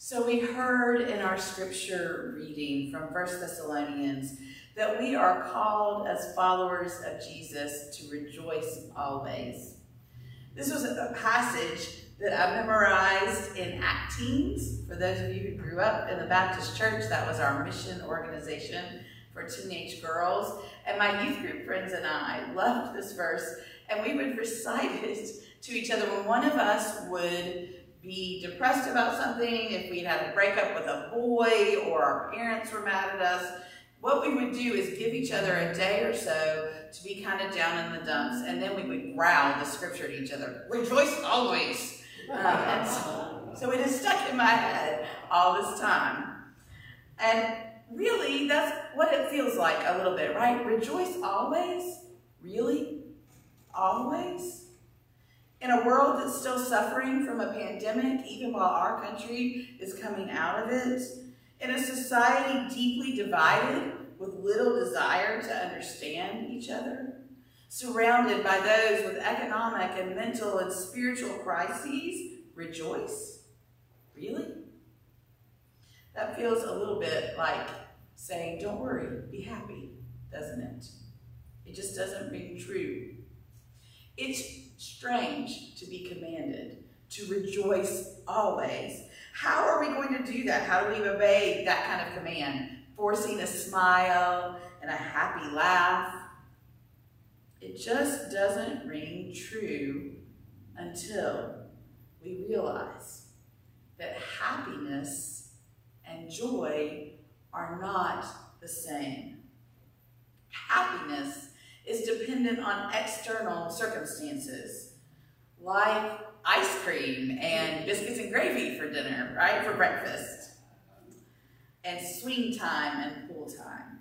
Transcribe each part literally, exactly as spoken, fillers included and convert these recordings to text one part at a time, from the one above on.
So we heard in our scripture reading from First Thessalonians that we are called as followers of Jesus to rejoice always. This was a passage that I memorized in Acteens. For those of you who grew up in the Baptist church, that was our mission organization for teenage girls. And my youth group friends and I loved this verse, and we would recite it to each other when one of us would be depressed about something, if we had a breakup with a boy or our parents were mad at us. What we would do is give each other a day or so to be kind of down in the dumps, and then we would growl the scripture to each other, rejoice always. Um, and so, so it is stuck in my head all this time. And really, that's what it feels like a little bit, right? Rejoice always? Really? Always? In a world that's still suffering from a pandemic, even while our country is coming out of it, in a society deeply divided with little desire to understand each other, surrounded by those with economic and mental and spiritual crises, rejoice? Really? That feels a little bit like saying, don't worry, be happy, doesn't it? It just doesn't ring true. It's strange to be commanded to rejoice always. How are we going to do that? How do we obey that kind of command? Forcing a smile and a happy laugh? It just doesn't ring true until we realize that happiness and joy are not the same. Happiness is dependent on external circumstances, like ice cream and biscuits and gravy for dinner, right, for breakfast, and swing time and pool time.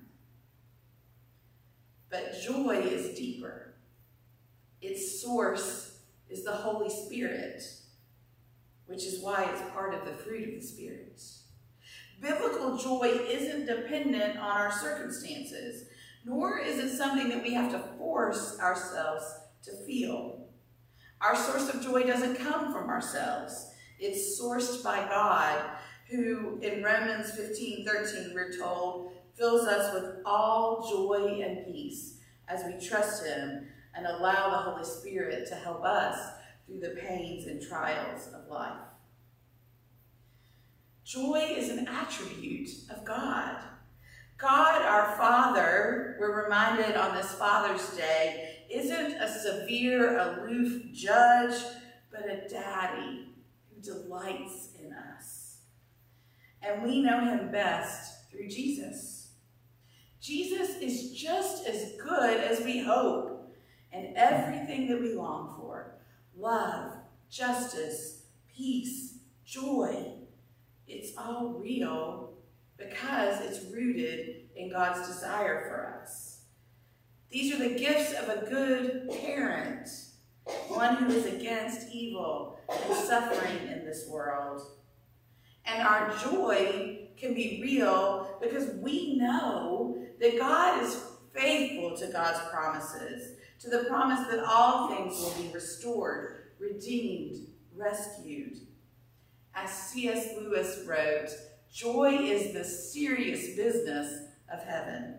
But joy is deeper. Its source is the Holy Spirit, which is why it's part of the fruit of the Spirit. Biblical joy isn't dependent on our circumstances, nor is it something that we have to force ourselves to feel. Our source of joy doesn't come from ourselves. It's sourced by God, who in Romans fifteen thirteen, we're told, fills us with all joy and peace as we trust him and allow the Holy Spirit to help us through the pains and trials of life. Joy is an attribute of God. God, our Father, we're reminded on this Father's Day, isn't a severe, aloof judge, but a daddy who delights in us. And we know him best through Jesus. Jesus is just as good as we hope, and everything that we long for, love, justice, peace, joy, it's all real because it's rooted in God's desire for us. These are the gifts of a good parent, one who is against evil and suffering in this world. And our joy can be real because we know that God is faithful to God's promises, to the promise that all things will be restored, redeemed, rescued. As C S Lewis wrote, joy is the serious business of heaven.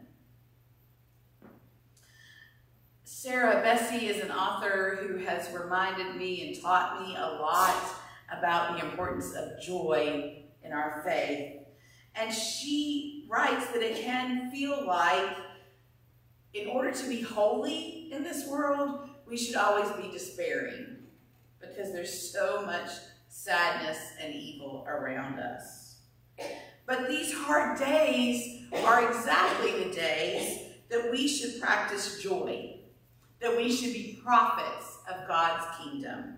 Sarah Bessey is an author who has reminded me and taught me a lot about the importance of joy in our faith. And she writes that it can feel like in order to be holy in this world, we should always be despairing because there's so much sadness and evil around us. But these hard days are exactly the days that we should practice joy, that we should be prophets of God's kingdom.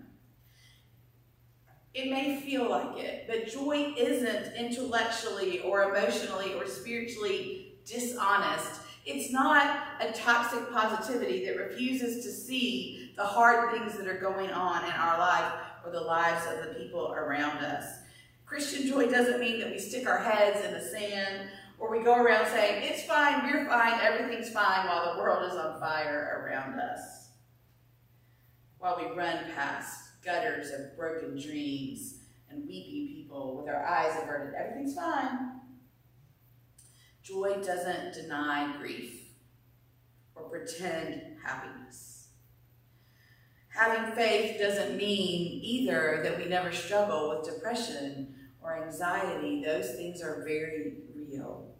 It may feel like it, but joy isn't intellectually or emotionally or spiritually dishonest. It's not a toxic positivity that refuses to see the hard things that are going on in our life or the lives of the people around us. Christian joy doesn't mean that we stick our heads in the sand or we go around saying, it's fine, we're fine, everything's fine while the world is on fire around us. While we run past gutters of broken dreams and weepy people with our eyes averted. Everything's fine. Joy doesn't deny grief or pretend happiness. Having faith doesn't mean either that we never struggle with depression or anxiety. Those things are very real.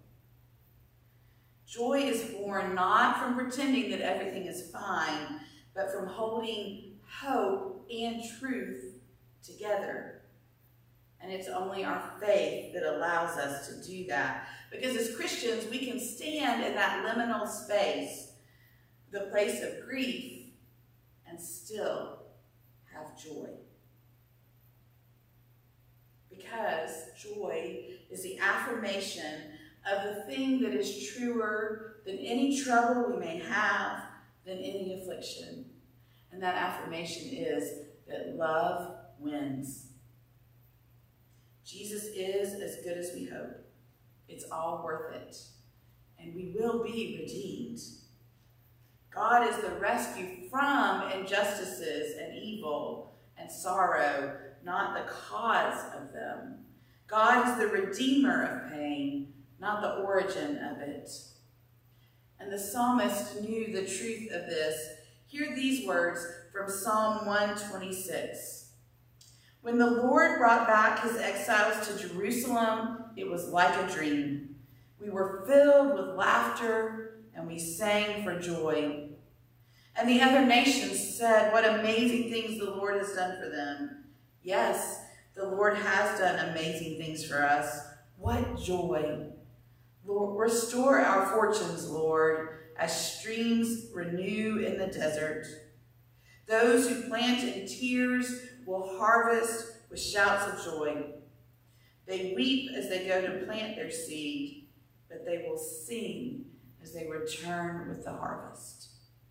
Joy is born not from pretending that everything is fine, but from holding hope and truth together. And it's only our faith that allows us to do that. Because as Christians, we can stand in that liminal space, the place of grief, and still have joy. Because joy is the affirmation of the thing that is truer than any trouble we may have, than any affliction. And that affirmation is that love wins. Jesus is as good as we hope. It's all worth it. And we will be redeemed. God is the rescue from injustices and evil and sorrow, not the cause of them. God is the redeemer of pain, not the origin of it. And the psalmist knew the truth of this. Hear these words from Psalm one twenty-six. When the Lord brought back his exiles to Jerusalem, it was like a dream. We were filled with laughter and we sang for joy. And the other nations said, what amazing things the Lord has done for them. Yes, the Lord has done amazing things for us. What joy. Lord, restore our fortunes, Lord, as streams renew in the desert. Those who plant in tears will harvest with shouts of joy. They weep as they go to plant their seed, but they will sing as they return with the harvest.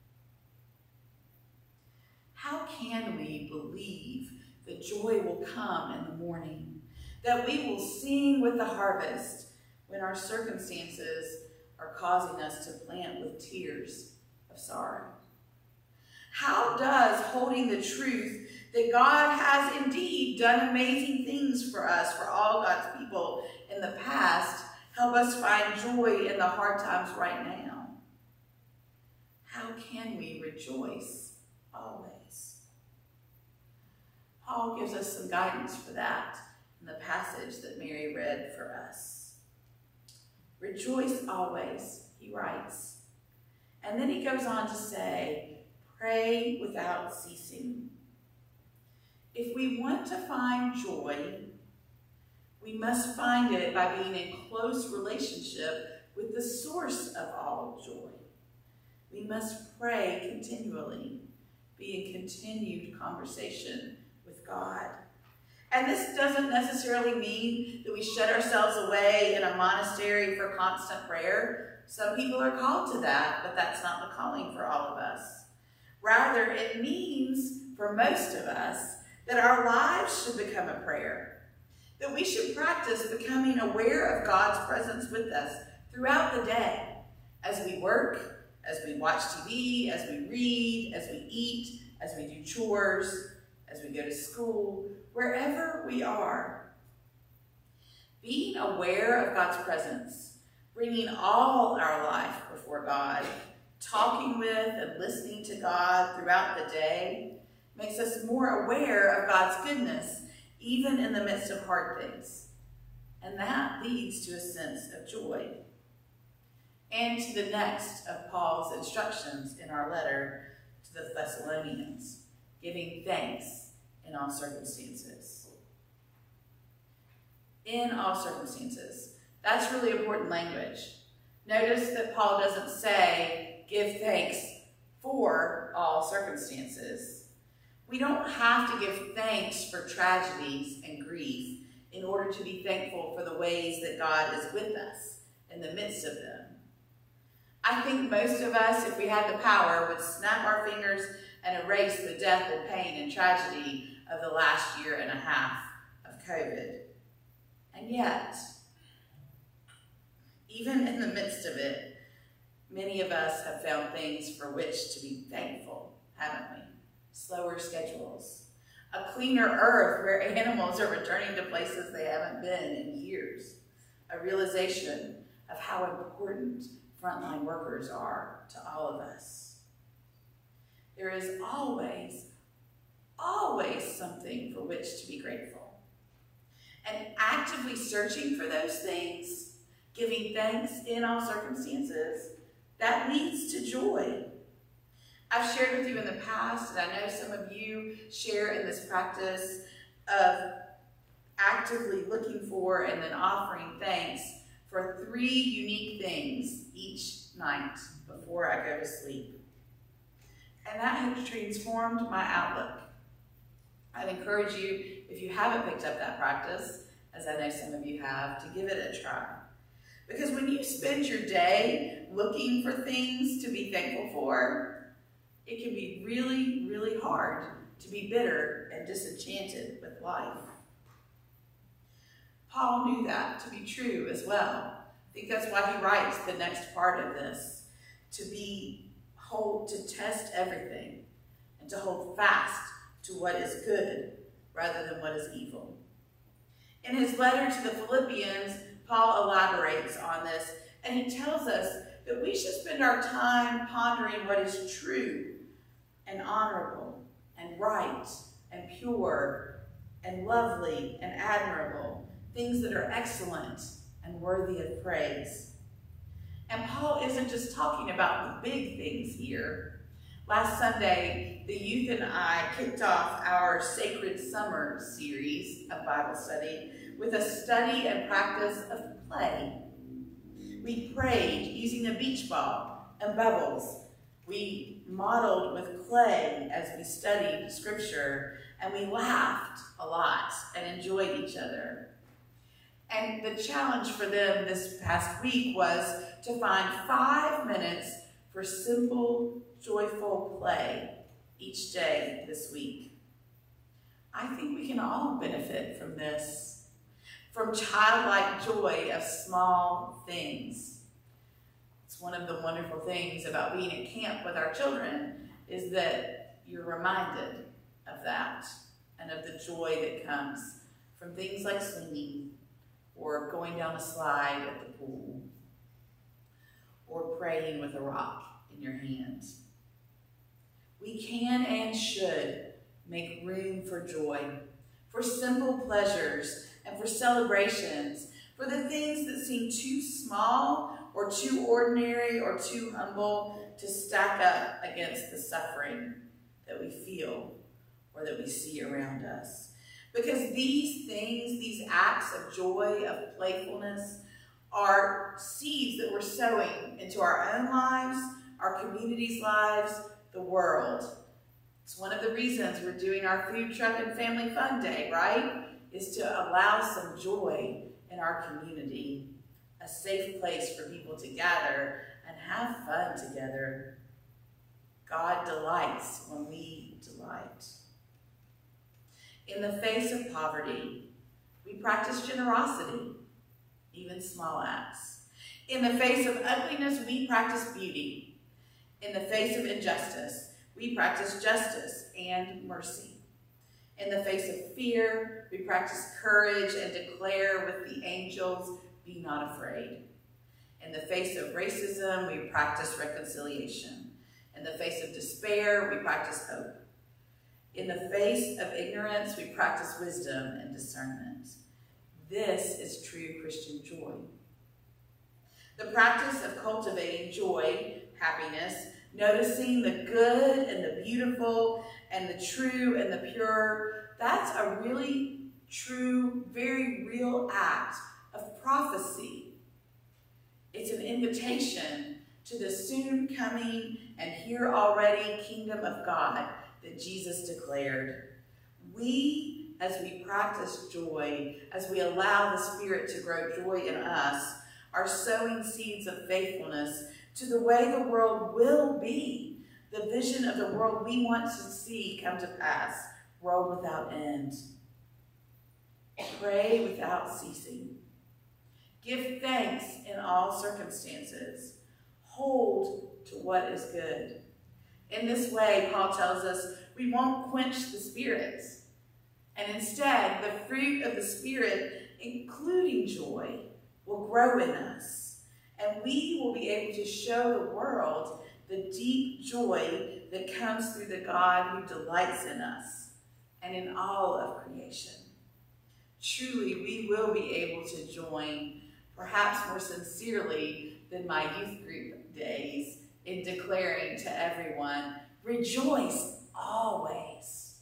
How can we believe that joy will come in the morning, that we will sing with the harvest when our circumstances are causing us to plant with tears of sorrow? How does holding the truth that God has indeed done amazing things for us, for all God's people in the past, help us find joy in the hard times right now? How can we rejoice always? Paul gives us some guidance for that in the passage that Mary read for us. Rejoice always, he writes. And then he goes on to say, pray without ceasing. If we want to find joy, we must find it by being in close relationship with the source of all joy. We must pray continually, be in continued conversation with God. And this doesn't necessarily mean that we shut ourselves away in a monastery for constant prayer. Some people are called to that, but that's not the calling for all of us. Rather, it means, for most of us, that our lives should become a prayer. That we should practice becoming aware of God's presence with us throughout the day, as we work, as we watch T V, as we read, as we eat, as we do chores, as we go to school, wherever we are. Being aware of God's presence, bringing all our life before God, talking with and listening to God throughout the day, makes us more aware of God's goodness, even in the midst of hard things. And that leads to a sense of joy. And to the next of Paul's instructions in our letter to the Thessalonians, giving thanks in all circumstances. In all circumstances. That's really important language. Notice that Paul doesn't say, give thanks for all circumstances. We don't have to give thanks for tragedies and grief in order to be thankful for the ways that God is with us in the midst of them. I think most of us, if we had the power, would snap our fingers and erase the death and pain and tragedy of the last year and a half of COVID. And yet, even in the midst of it, many of us have found things for which to be thankful, haven't we? Slower schedules, a cleaner earth where animals are returning to places they haven't been in years, a realization of how important frontline workers are to all of us. There is always, always something for which to be grateful. And actively searching for those things, giving thanks in all circumstances, that leads to joy. I've shared with you in the past, and I know some of you share in this practice of actively looking for and then offering thanks for three unique things each night before I go to sleep. And that has transformed my outlook. I'd encourage you, if you haven't picked up that practice, as I know some of you have, to give it a try. Because when you spend your day looking for things to be thankful for, it can be really, really hard to be bitter and disenchanted with life. Paul knew that to be true as well. I think that's why he writes the next part of this, to be hold, to test everything and to hold fast to what is good rather than what is evil. In his letter to the Philippians, Paul elaborates on this, and he tells us that we should spend our time pondering what is true and honorable and right and pure and lovely and admirable, things that are excellent and worthy of praise. And Paul isn't just talking about the big things here. Last Sunday, the youth and I kicked off our Sacred Summer series of Bible study with a study and practice of play. We prayed using a beach ball and bubbles. We modeled with clay as we studied scripture, and we laughed a lot and enjoyed each other. And the challenge for them this past week was to find five minutes for simple, joyful play each day this week. I think we can all benefit from this, from childlike joy of small things. It's one of the wonderful things about being at camp with our children is that you're reminded of that and of the joy that comes from things like swinging or going down a slide at the pool or praying with a rock in your hand. We can and should make room for joy, for simple pleasures and for celebrations, for the things that seem too small or too ordinary or too humble to stack up against the suffering that we feel or that we see around us. Because these things, these acts of joy, of playfulness, are seeds that we're sowing into our own lives, our communities' lives, the world. It's one of the reasons we're doing our Food Truck and Family Fun Day, right? Is to allow some joy in our community, a safe place for people to gather and have fun together. God delights when we delight. In the face of poverty, we practice generosity, even small acts. In the face of ugliness, we practice beauty. In the face of injustice, we practice justice and mercy. In the face of fear, we practice courage and declare with the angels, be not afraid. In the face of racism, we practice reconciliation. In the face of despair, we practice hope. In the face of ignorance, we practice wisdom and discernment. This is true Christian joy. The practice of cultivating joy, happiness, noticing the good and the beautiful and the true and the pure, that's a really true, very real act of prophecy. It's an invitation to the soon coming and here already kingdom of God that Jesus declared. We, as we practice joy, as we allow the Spirit to grow joy in us, are sowing seeds of faithfulness to the way the world will be, the vision of the world we want to see come to pass, world without end. Pray without ceasing. Give thanks in all circumstances. Hold to what is good. In this way, Paul tells us, we won't quench the spirits. And instead, the fruit of the Spirit, including joy, will grow in us. And we will be able to show the world the deep joy that comes through the God who delights in us and in all of creation. Truly, we will be able to join, perhaps more sincerely than my youth group days, in declaring to everyone, rejoice always.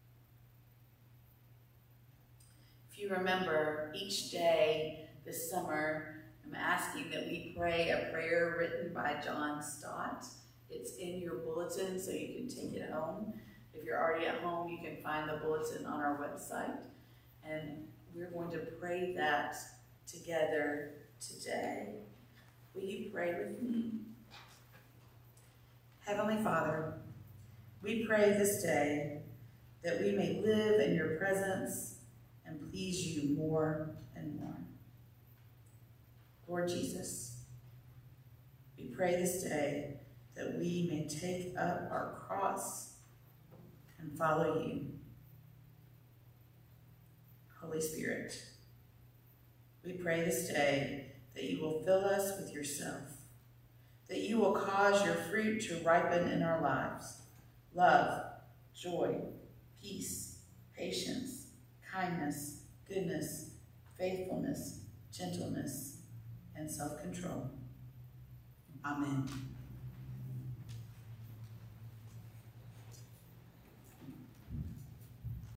If you remember, each day this summer, I'm asking that we pray a prayer written by John Stott. It's in your bulletin, so you can take it home. If you're already at home, you can find the bulletin on our website. And we're going to pray that together today. Will you pray with me? Heavenly Father, we pray this day that we may live in your presence and please you more and more. Lord Jesus, we pray this day that we may take up our cross and follow you. Holy Spirit, we pray this day that you will fill us with yourself, that you will cause your fruit to ripen in our lives: love, joy, peace, patience, kindness, goodness, faithfulness, gentleness, and self-control. Amen.